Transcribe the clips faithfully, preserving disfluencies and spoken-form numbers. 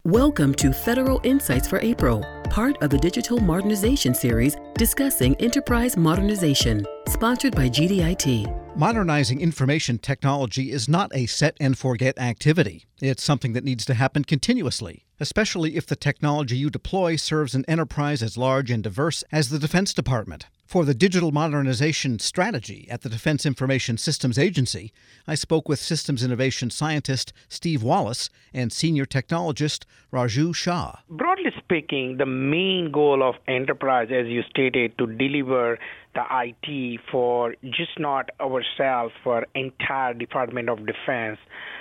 Welcome to Federal Insights for April, part of the Digital Modernization Series discussing enterprise modernization, sponsored by G D I T. Modernizing information technology is not a set-and-forget activity. It's something that needs to happen continuously, especially if the technology you deploy serves an enterprise as large and diverse as the Defense Department. For the digital modernization strategy at the Defense Information Systems Agency, I spoke with systems innovation scientist Steve Wallace and senior technologist Raju Shah. Broadly speaking, the main goal of enterprise, as you stated, to deliver the I T for just not ourselves, for entire Department of Defense,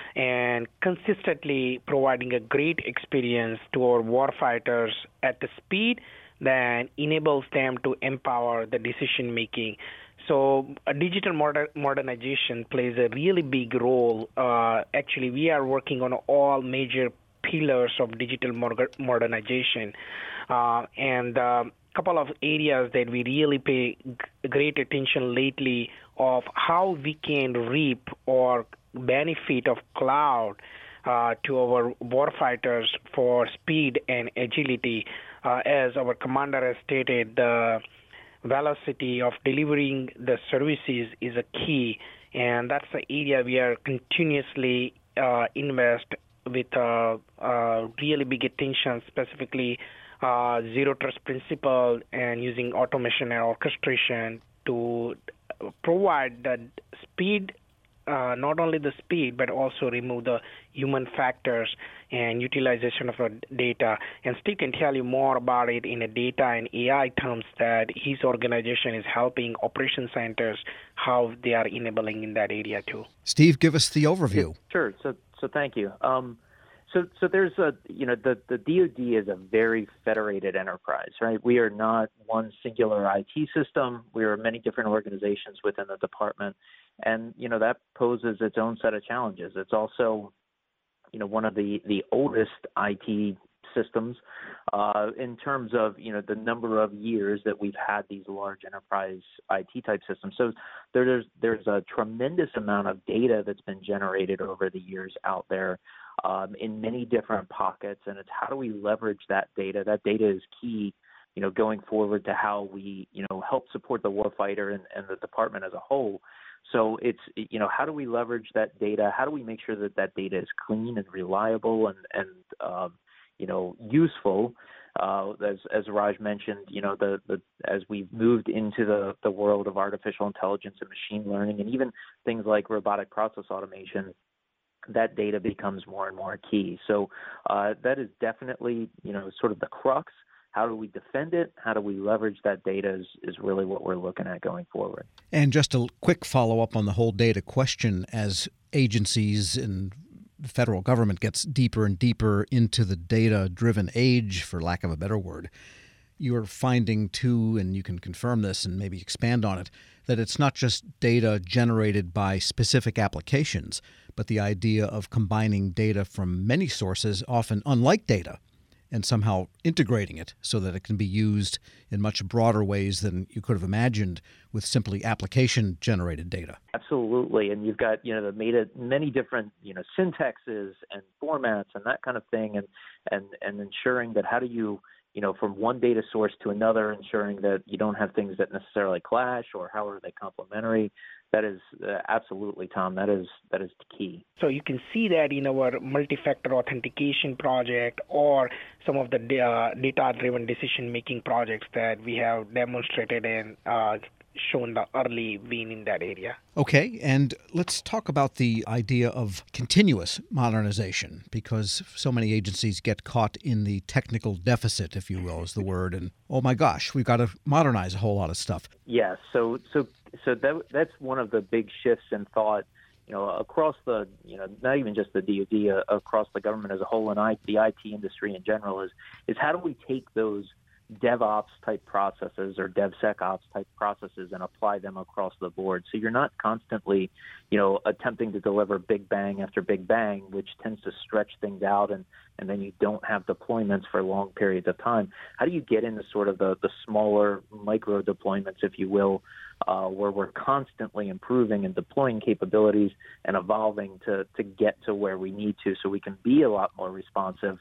and consistently providing a great experience to our warfighters at the speed that enables them to empower the decision making. So a digital moder- modernization plays a really big role. Uh, actually, we are working on all major pillars of digital moder- modernization, uh, and a um, couple of areas that we really pay g- great attention lately of how we can reap or benefit of cloud uh, to our warfighters for speed and agility. Uh, as our commander has stated, the velocity of delivering the services is a key, and that's the area we are continuously uh, invest with uh, uh, really big attention, specifically uh, zero trust principle and using automation and orchestration to provide the speed. Uh, not only the speed, but also remove the human factors and utilization of the data. And Steve can tell you more about it in the data and A I terms that his organization is helping operation centers, how they are enabling in that area too. Steve, give us the overview. Yeah, sure. So, so thank you. Um, so, so there's a, you know, the, the D O D is a very federated enterprise, right? We are not one singular I T system. We are many different organizations within the department. And, you know, that poses its own set of challenges. It's also, you know, one of the, the oldest I T systems uh, in terms of, you know, the number of years that we've had these large enterprise I T type systems. So there's, there's a tremendous amount of data that's been generated over the years out there um, in many different pockets. And it's how do we leverage that data? That data is key, you know, going forward to how we, you know, help support the warfighter and, and the department as a whole. So it's, you know, how do we leverage that data? How do we make sure that that data is clean and reliable and, and um, you know, useful? Uh, as, as Raj mentioned, you know, the, the as we've moved into the, the world of artificial intelligence and machine learning and even things like robotic process automation, that data becomes more and more key. So uh, that is definitely, you know, sort of the crux. How do we defend it? How do we leverage that data is, is really what we're looking at going forward. And just a quick follow-up on the whole data question. As agencies and the federal government gets deeper and deeper into the data-driven age, for lack of a better word, you're finding too, and you can confirm this and maybe expand on it, that it's not just data generated by specific applications, but the idea of combining data from many sources, often unlike data, and somehow integrating it so that it can be used in much broader ways than you could have imagined with simply application-generated data. Absolutely, and you've got, you know, the made many different, you know, syntaxes and formats and that kind of thing, and and and ensuring that how do you, you know, from one data source to another, ensuring that you don't have things that necessarily clash, or how are they complementary. That is uh, absolutely, Tom. That is that is the key. So you can see that in our multi-factor authentication project or some of the uh, data-driven decision-making projects that we have demonstrated and uh, shown the early win in that area. Okay, and let's talk about the idea of continuous modernization, because so many agencies get caught in the technical deficit, if you will, is the word, and oh my gosh, we've got to modernize a whole lot of stuff. Yes, so so so that that's one of the big shifts in thought, you know, across the, you know, not even just the D O D, uh, across the government as a whole, and I, the I T industry in general, is is how do we take those DevOps type processes or DevSecOps type processes and apply them across the board. So you're not constantly, you know, attempting to deliver big bang after big bang, which tends to stretch things out, and, and then you don't have deployments for long periods of time. How do you get into sort of the, the smaller micro deployments, if you will, uh, where we're constantly improving and deploying capabilities and evolving to, to get to where we need to, so we can be a lot more responsive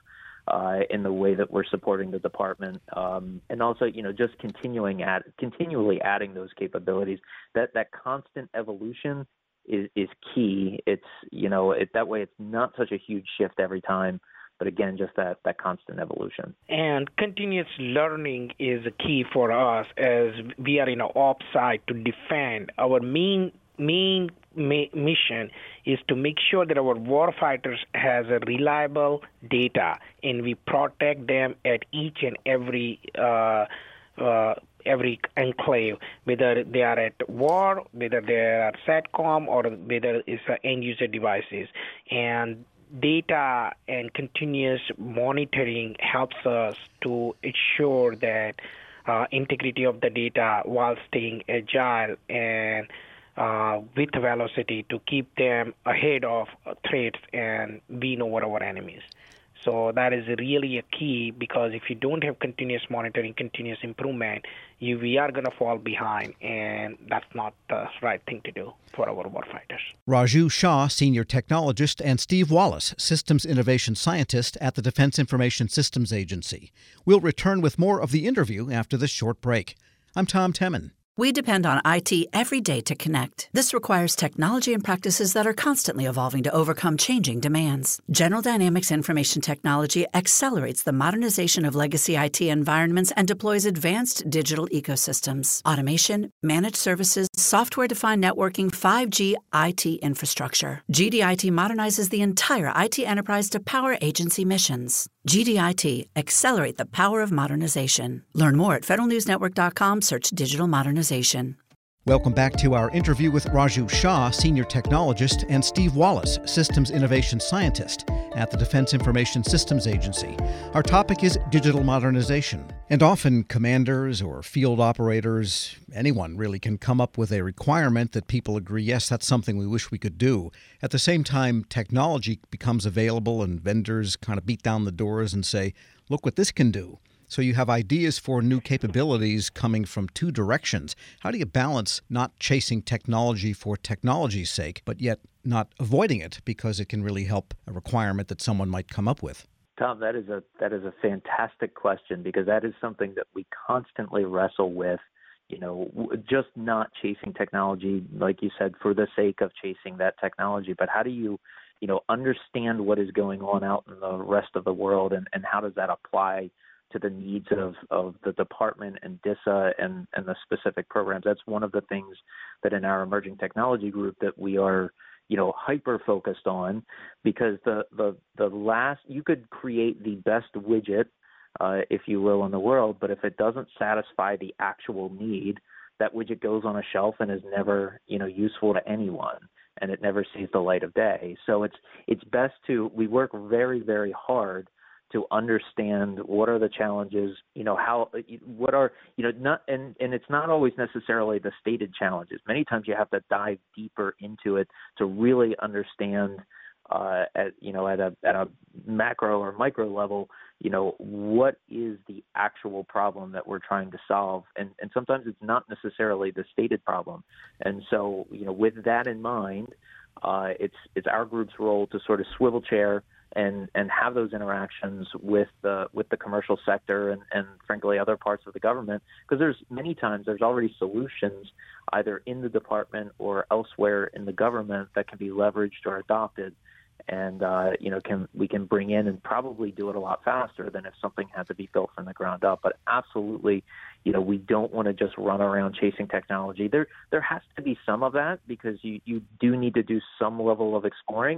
uh, in the way that we're supporting the department, um, and also, you know, just continuing at continually adding those capabilities. That that constant evolution is is key. It's you know it, that way it's not such a huge shift every time. But again, just that, that constant evolution. And continuous learning is a key for us as we are in an ops side to defend. Our main main ma- mission is to make sure that our warfighters has a reliable data, and we protect them at each and every uh, uh, every enclave, whether they are at war, whether they are at SATCOM, or whether it's uh, end-user devices. And data and continuous monitoring helps us to ensure that uh, integrity of the data while staying agile and uh, with velocity to keep them ahead of threats and win over our enemies. So that is really a key, because if you don't have continuous monitoring, continuous improvement, you, we are going to fall behind, and that's not the right thing to do for our warfighters. Raju Shah, Senior Technologist, and Steve Wallace, Systems Innovation Scientist at the Defense Information Systems Agency. We'll return with more of the interview after this short break. I'm Tom Temin. We depend on I T every day to connect. This requires technology and practices that are constantly evolving to overcome changing demands. General Dynamics Information Technology accelerates the modernization of legacy I T environments and deploys advanced digital ecosystems, automation, managed services, software-defined networking, five G I T infrastructure. G D I T modernizes the entire I T enterprise to power agency missions. G D I T, accelerate the power of modernization. Learn more at federal news network dot com, search digital modernization. Welcome back to our interview with Raju Shah, Senior Technologist, and Steve Wallace, Systems Innovation Scientist at the Defense Information Systems Agency. Our topic is digital modernization. And often commanders or field operators, anyone really, can come up with a requirement that people agree, yes, that's something we wish we could do. At the same time, technology becomes available and vendors kind of beat down the doors and say, look what this can do. So you have ideas for new capabilities coming from two directions. How do you balance not chasing technology for technology's sake, but yet not avoiding it because it can really help a requirement that someone might come up with? Tom, that is a that is a fantastic question, because that is something that we constantly wrestle with. You know, just not chasing technology, like you said, for the sake of chasing that technology, but how do you, you know, understand what is going on out in the rest of the world, and, and how does that apply to the needs of, of the department and DISA and, and the specific programs? That's one of the things that in our emerging technology group that we are, you know, hyper focused on, because the, the, the last, you could create the best widget, uh, if you will, in the world, but if it doesn't satisfy the actual need, that widget goes on a shelf and is never, you know, useful to anyone, and it never sees the light of day. So it's, it's best to, we work very, very hard to understand what are the challenges, you know, how, what are, you know, not, and, and it's not always necessarily the stated challenges. Many times you have to dive deeper into it to really understand, uh, at, you know, at a, at a macro or micro level, you know, what is the actual problem that we're trying to solve. And, and sometimes it's not necessarily the stated problem. And so, you know, with that in mind, uh, it's, it's our group's role to sort of swivel chair and and have those interactions with the with the commercial sector and, and frankly other parts of the government, because there's many times there's already solutions either in the department or elsewhere in the government that can be leveraged or adopted, and uh, you know can we can bring in and probably do it a lot faster than if something had to be built from the ground up. But absolutely, you know, we don't want to just run around chasing technology. There there has to be some of that, because you, you do need to do some level of exploring.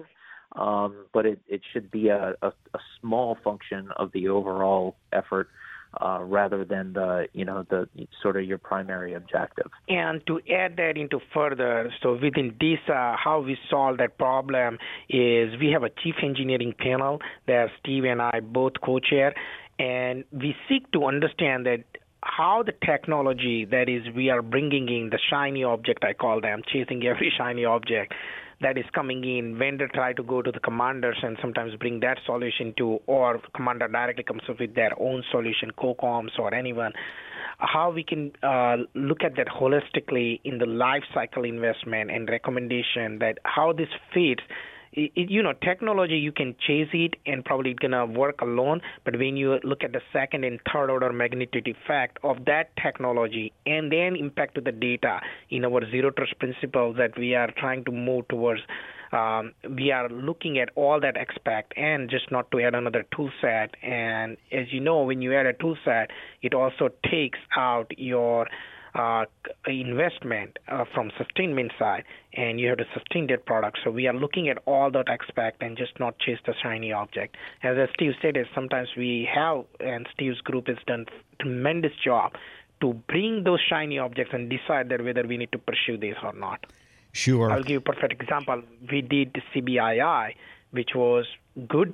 Um, but it, it should be a, a, a small function of the overall effort, uh, rather than the, you know, the sort of your primary objective. And to add that into further, so within DISA, how we solve that problem is we have a chief engineering panel that Steve and I both co-chair, and we seek to understand that how the technology that is we are bringing in, the shiny object, I call them, chasing every shiny object that is coming in, vendor try to go to the commanders and sometimes bring that solution to, or commander directly comes up with their own solution, COCOMs or anyone, how we can uh, look at that holistically in the life cycle investment and recommendation, that how this fits it, it, you know, technology, you can chase it and probably it's going to work alone. But when you look at the second and third order magnitude effect of that technology and then impact to the data in our zero trust principle that we are trying to move towards, um, we are looking at all that aspect and just not to add another tool set. And as you know, when you add a tool set, it also takes out your Uh, investment uh, from sustainment side, and you have to sustain that product. So we are looking at all that aspect and just not chase the shiny object. As Steve said, is sometimes we have, and Steve's group has done a tremendous job to bring those shiny objects and decide that whether we need to pursue this or not. Sure. I'll give you a perfect example. We did the C B I I, which was good.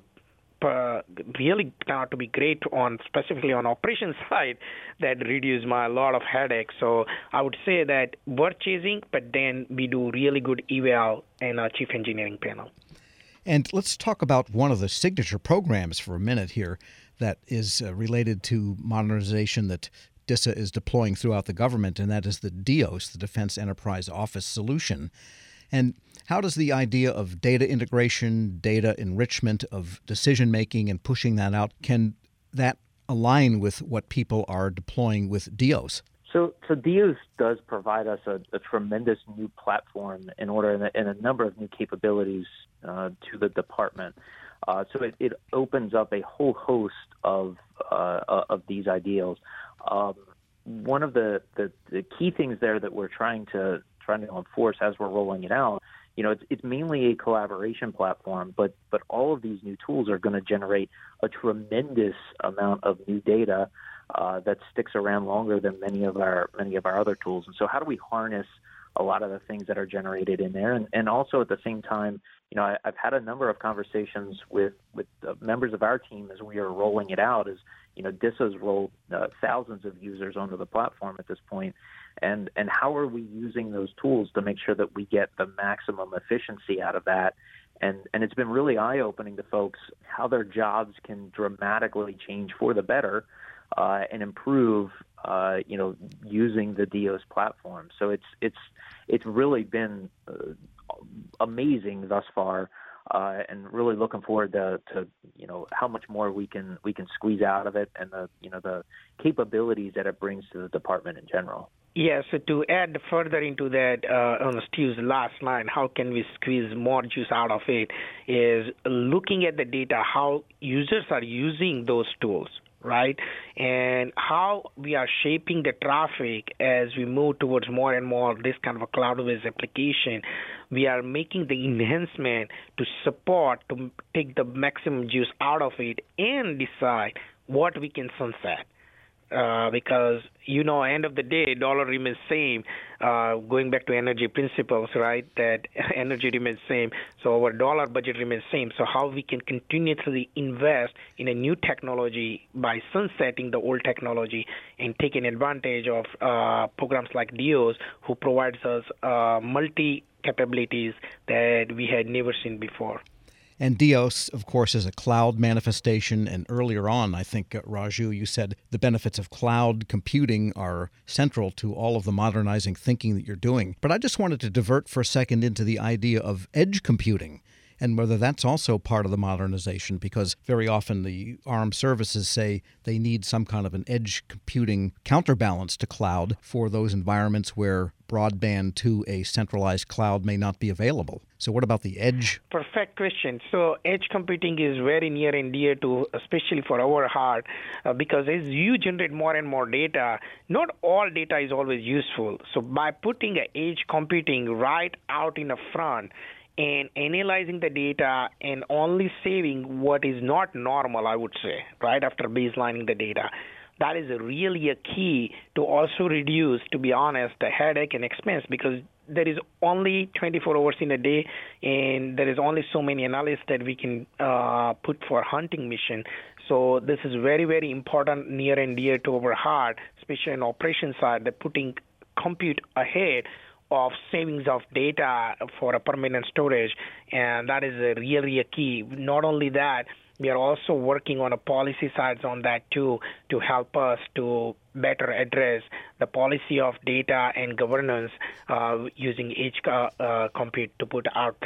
Uh, really turned out to be great on specifically on operations side that reduced my a lot of headaches. So I would say that we're chasing, but then we do really good eval in our chief engineering panel. And let's talk about one of the signature programs for a minute here that is uh, related to modernization that DISA is deploying throughout the government, and that is the DEOS, the Defense Enterprise Office Solution. And how does the idea of data integration, data enrichment, of decision-making and pushing that out, can that align with what people are deploying with DEOS? So, so DEOS does provide us a, a tremendous new platform in order and a, and a number of new capabilities uh, to the department. Uh, so it, it opens up a whole host of uh, of these ideals. Um, one of the, the, the key things there that we're trying to trying to enforce as we're rolling it out, you know, it's, it's mainly a collaboration platform, but but all of these new tools are going to generate a tremendous amount of new data uh, that sticks around longer than many of our many of our other tools. And so, how do we harness a lot of the things that are generated in there? And, and also at the same time, you know, I, I've had a number of conversations with with uh, members of our team as we are rolling it out. As you know, DISA's rolled uh, thousands of users onto the platform at this point. And and how are we using those tools to make sure that we get the maximum efficiency out of that? And and it's been really eye-opening to folks how their jobs can dramatically change for the better uh, and improve, uh, you know, using the DEOS platform. So it's it's it's really been uh, amazing thus far, uh, and really looking forward to, to you know how much more we can we can squeeze out of it, and the you know the capabilities that it brings to the department in general. Yes, yeah, so to add further into that, uh, on Steve's last line, how can we squeeze more juice out of it, is looking at the data, how users are using those tools, right? And how we are shaping the traffic as we move towards more and more this kind of a cloud-based application. We are making the enhancement to support, to take the maximum juice out of it and decide what we can sunset. Uh, because, you know, end of the day, dollar remains same, uh, going back to energy principles, right, that energy remains same, so our dollar budget remains same. So how we can continuously invest in a new technology by sunsetting the old technology and taking advantage of uh, programs like DEOS, who provides us uh, multi-capabilities that we had never seen before. And DEOS, of course, is a cloud manifestation. And earlier on, I think, uh, Raju, you said the benefits of cloud computing are central to all of the modernizing thinking that you're doing. But I just wanted to divert for a second into the idea of edge computing and whether that's also part of the modernization, because very often the armed services say they need some kind of an edge computing counterbalance to cloud for those environments where broadband to a centralized cloud may not be available. So what about the edge? Perfect question. So edge computing is very near and dear to, especially for our heart, uh, because as you generate more and more data, not all data is always useful. So by putting a edge computing right out in the front and analyzing the data and only saving what is not normal, I would say, right after baselining the data, that is really a key to also reduce, to be honest, the headache and expense, because there is only twenty-four hours in a day, and there is only so many analysts that we can uh, put for hunting mission. So this is very, very important, near and dear to our heart, especially on operations side, that putting compute ahead of savings of data for a permanent storage, and that is a really a key. Not only that, we are also working on a policy sides on that too, to help us to better address the policy of data and governance uh, using edge uh, uh, compute to put out there.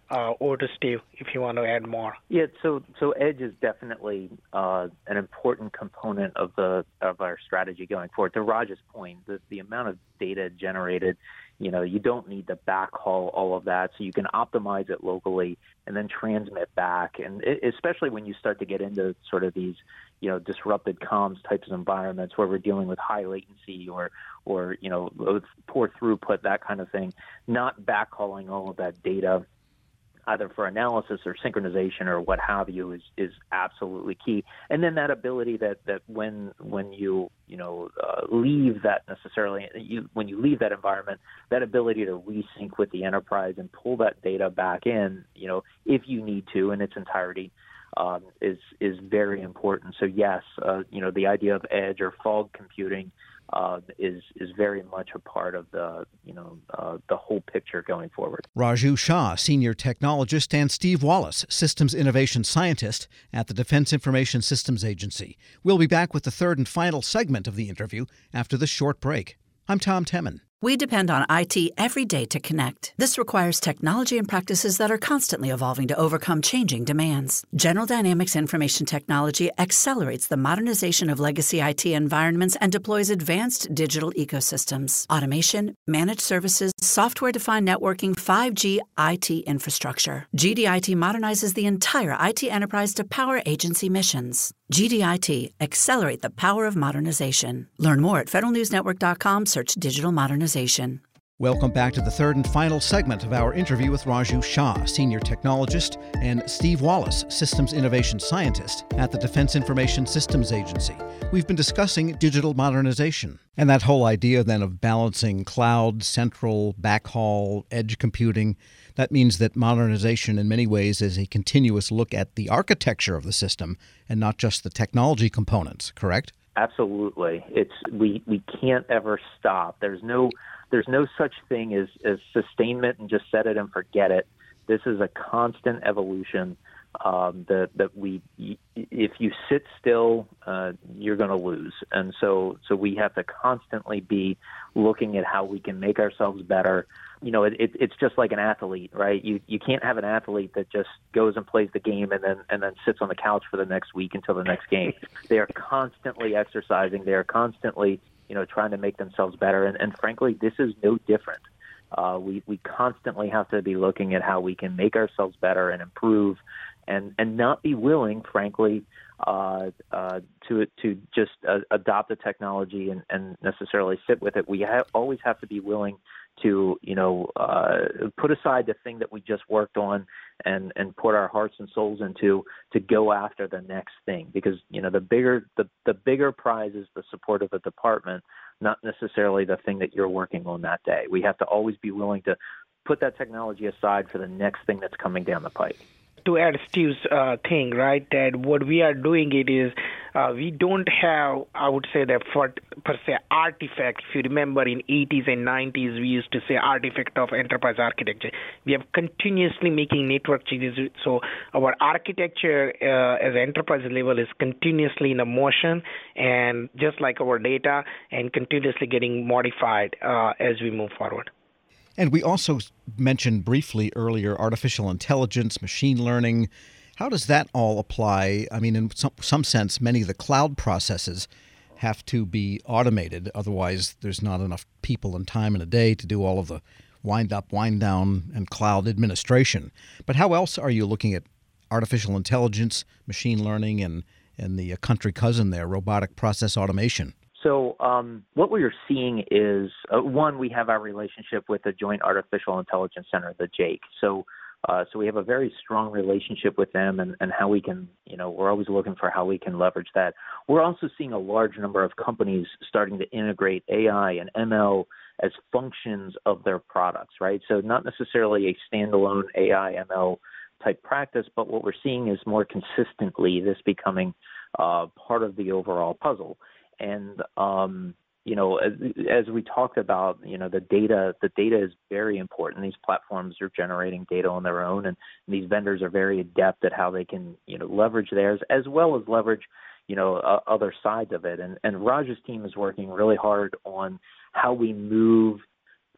Uh, over to Steve, if you want to add more. Yeah, so so edge is definitely uh, an important component of the of our strategy going forward. To Raj's point, the the amount of data generated, you know, you don't need to backhaul all of that, so you can optimize it locally and then transmit back. And it, especially when you start to get into sort of these, you know, disrupted comms types of environments where we're dealing with high latency or or you know poor throughput, that kind of thing, not backhauling all of that data either for analysis or synchronization or what have you, is, is absolutely key. And then that ability that, that when when you you know uh, leave that necessarily you when you leave that environment, that ability to resync with the enterprise and pull that data back in, you know, if you need to in its entirety, um, is is very important. So yes, uh, you know, the idea of edge or fog computing Uh, is is very much a part of the you know uh, the whole picture going forward. Raju Shah, Senior Technologist, and Steve Wallace, Systems Innovation Scientist at the Defense Information Systems Agency. We'll be back with the third and final segment of the interview after this short break. I'm Tom Temin. We depend on I T every day to connect. This requires technology and practices that are constantly evolving to overcome changing demands. General Dynamics Information Technology accelerates the modernization of legacy I T environments and deploys advanced digital ecosystems, automation, managed services, software-defined networking, five G I T infrastructure. G D I T modernizes the entire I T enterprise to power agency missions. G D I T, accelerate the power of modernization. Learn more at federal news network dot com, search digital modernization. Welcome back to the third and final segment of our interview with Raju Shah, Senior Technologist, and Steve Wallace, Systems Innovation Scientist at the Defense Information Systems Agency. We've been discussing digital modernization and that whole idea then of balancing cloud, central, backhaul, edge computing. That means that modernization in many ways is a continuous look at the architecture of the system and not just the technology components, correct? Absolutely. It's we, we can't ever stop. There's no there's no such thing as, as sustainment and just set it and forget it. This is a constant evolution um, that that we if you sit still, uh, you're going to lose. And so so we have to constantly be looking at how we can make ourselves better. You know, it, it, it's just like an athlete, right? You you can't have an athlete that just goes and plays the game and then and then sits on the couch for the next week until the next game. They are constantly exercising. They are constantly, you know, trying to make themselves better. And, and frankly, this is no different. Uh, we we constantly have to be looking at how we can make ourselves better and improve, and, and not be willing, frankly, uh, uh, to to just uh, adopt the technology and, and necessarily sit with it. We ha- always have to be willing to, you know, uh, put aside the thing that we just worked on and, and put our hearts and souls into to go after the next thing. Because, you know, the bigger the, the bigger prize is the support of a department, not necessarily the thing that you're working on that day. We have to always be willing to put that technology aside for the next thing that's coming down the pike. To add Steve's uh, thing, right, that what we are doing it is uh, we don't have, I would say, that for, per se artifact. If you remember in eighties and nineties, we used to say artifact of enterprise architecture. We are continuously making network changes. So our architecture uh, as enterprise level is continuously in a motion, and just like our data, and continuously getting modified uh, as we move forward. And we also mentioned briefly earlier artificial intelligence, machine learning. How does that all apply? I mean, in some, some sense, many of the cloud processes have to be automated. Otherwise, there's not enough people and time in a day to do all of the wind up, wind down, and cloud administration. But how else are you looking at artificial intelligence, machine learning, and, and the country cousin there, robotic process automation? So um, what we are seeing is, uh, one, we have our relationship with the Joint Artificial Intelligence Center, the JAIC. So uh, so we have a very strong relationship with them, and, and how we can, you know, we're always looking for how we can leverage that. We're also seeing a large number of companies starting to integrate A I and M L as functions of their products, right? So not necessarily a standalone A I, M L type practice, but what we're seeing is more consistently this becoming uh, part of the overall puzzle. And, um, you know, as, as we talked about, you know, the data, the data is very important. These platforms are generating data on their own, and, and these vendors are very adept at how they can, you know, leverage theirs as well as leverage, you know, uh, other sides of it. And, and Raj's team is working really hard on how we move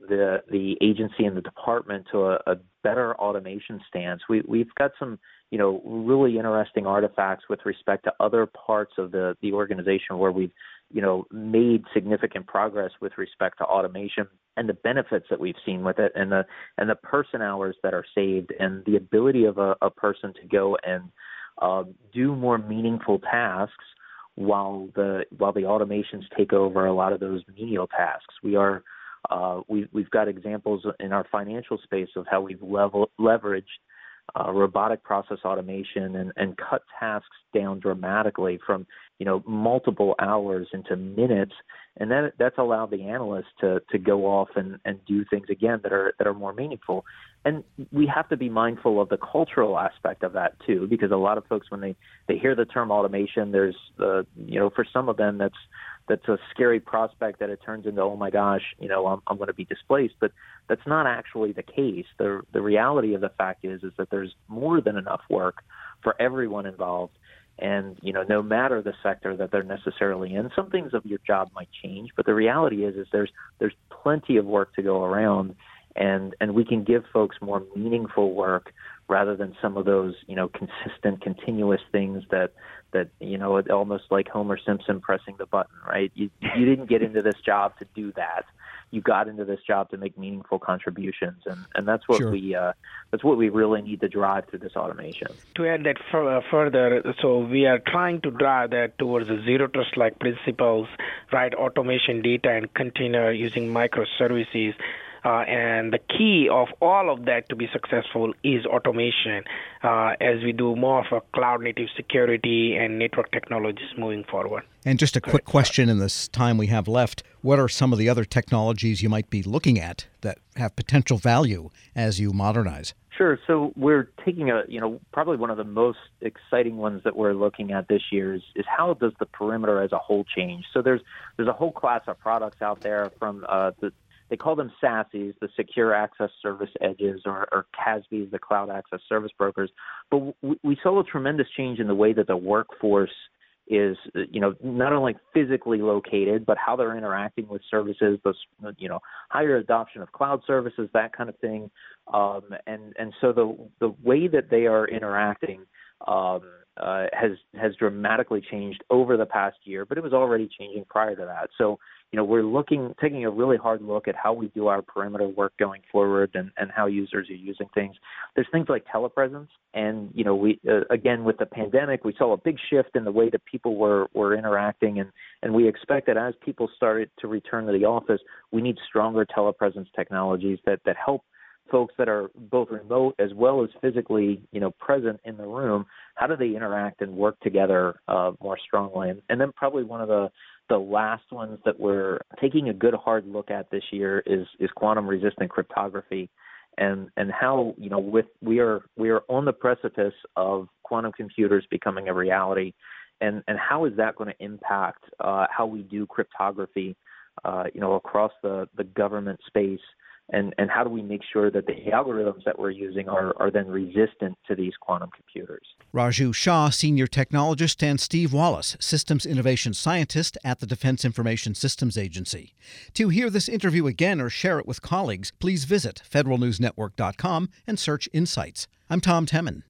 the the agency and the department to a, a better automation stance. We, we've got some, you know, really interesting artifacts with respect to other parts of the, the organization where we've, you know, made significant progress with respect to automation and the benefits that we've seen with it, and the and the person hours that are saved, and the ability of a, a person to go and uh, do more meaningful tasks while the while the automations take over a lot of those menial tasks. We are uh, we we've got examples in our financial space of how we've level, leveraged Uh, robotic process automation and, and cut tasks down dramatically from, you know, multiple hours into minutes, and that that's allowed the analysts to to go off and, and do things again that are that are more meaningful. And we have to be mindful of the cultural aspect of that too, because a lot of folks, when they, they hear the term automation, there's uh, you know, for some of them that's that's a scary prospect that it turns into, oh my gosh, you know, I'm I'm going to be displaced. But that's not actually the case. The the reality of the fact is is that there's more than enough work for everyone involved. And, you know, no matter the sector that they're necessarily in, some things of your job might change, but the reality is is there's there's plenty of work to go around, and and we can give folks more meaningful work rather than some of those, you know, consistent, continuous things that, that you know, it almost like Homer Simpson pressing the button, right? You you didn't get into this job to do that. You got into this job to make meaningful contributions, and, and that's what Sure. we uh, that's what we really need to drive through this automation. To add that f- further, so we are trying to drive that towards the zero trust-like principles, right? Automation, data, and container using microservices. Uh, and the key of all of that to be successful is automation, uh, as we do more of a cloud-native security and network technologies moving forward. And just a quick question in this time we have left. What are some of the other technologies you might be looking at that have potential value as you modernize? Sure. So we're taking a, you know, probably one of the most exciting ones that we're looking at this year is, is how does the perimeter as a whole change? So there's there's a whole class of products out there from uh, the They call them SASEs, the Secure Access Service Edges, or, or C A S Bs, the Cloud Access Service Brokers. But we, we saw a tremendous change in the way that the workforce is, you know, not only physically located, but how they're interacting with services, those, you know, higher adoption of cloud services, that kind of thing. Um, and, and so the the way that they are interacting um, uh, has has dramatically changed over the past year, but it was already changing prior to that. So, you know, we're looking, taking a really hard look at how we do our perimeter work going forward, and, and how users are using things. There's things like telepresence, and, you know, we uh, again, with the pandemic, we saw a big shift in the way that people were, were interacting, and, and we expect that as people started to return to the office, we need stronger telepresence technologies that, that help folks that are both remote as well as physically, you know, present in the room. How do they interact and work together uh, more strongly? And, and then probably one of the The last ones that we're taking a good hard look at this year is is quantum resistant cryptography, and and how, you know, with we are we are on the precipice of quantum computers becoming a reality, and and how is that going to impact uh, how we do cryptography, uh, you know, across the, the government space. And, and how do we make sure that the algorithms that we're using are, are then resistant to these quantum computers? Raju Shah, Senior Technologist, and Steve Wallace, Systems Innovation Scientist at the Defense Information Systems Agency. To hear this interview again or share it with colleagues, please visit federal news network dot com and search Insights. I'm Tom Temin.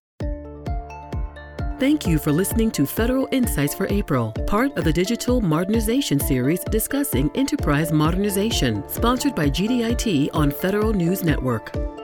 Thank you for listening to Federal Insights for April, part of the Digital Modernization Series discussing enterprise modernization, sponsored by G D I T on Federal News Network.